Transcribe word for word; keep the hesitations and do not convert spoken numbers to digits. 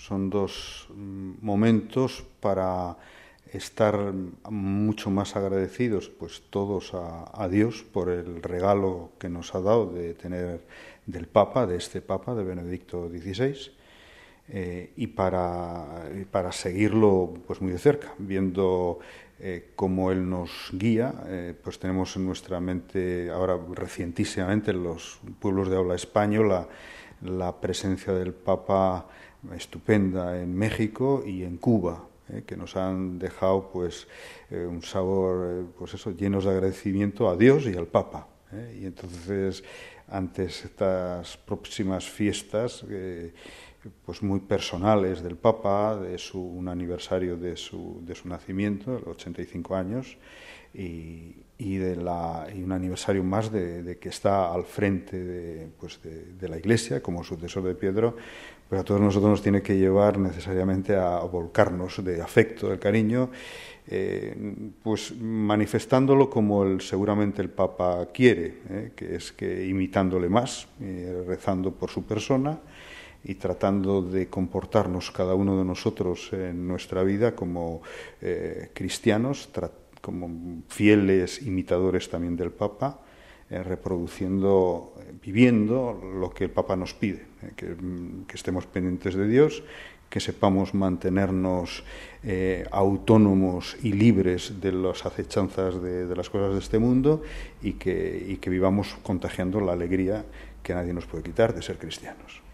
Son dos momentos para estar mucho más agradecidos, pues todos a, a Dios por el regalo que nos ha dado de tener del Papa, de este Papa, de Benedicto dieciséis, eh, y para, para seguirlo pues muy de cerca, viendo eh, cómo Él nos guía. Eh, pues tenemos en nuestra mente ahora recientísimamente en los pueblos de habla española la presencia del Papa estupenda en México y en Cuba, eh, que nos han dejado pues eh, un sabor eh, pues eso, llenos de agradecimiento a Dios y al Papa. Eh, y entonces, ante estas próximas fiestas eh, pues muy personales del Papa, de su un aniversario de su, de su nacimiento, ochenta y cinco años, y, y, de la, y un aniversario más de, de que está al frente de, pues de, de la Iglesia como sucesor de Pedro, pues a todos nosotros nos tiene que llevar necesariamente a volcarnos de afecto, de cariño, eh, pues manifestándolo como el, seguramente el Papa quiere, eh, que es que imitándole más, eh, rezando por su persona y tratando de comportarnos cada uno de nosotros en nuestra vida como eh, cristianos, como fieles imitadores también del Papa, eh, reproduciendo, eh, viviendo lo que el Papa nos pide, eh, que, que estemos pendientes de Dios, que sepamos mantenernos eh, autónomos y libres de las acechanzas de, de las cosas de este mundo y que, y que vivamos contagiando la alegría que nadie nos puede quitar de ser cristianos.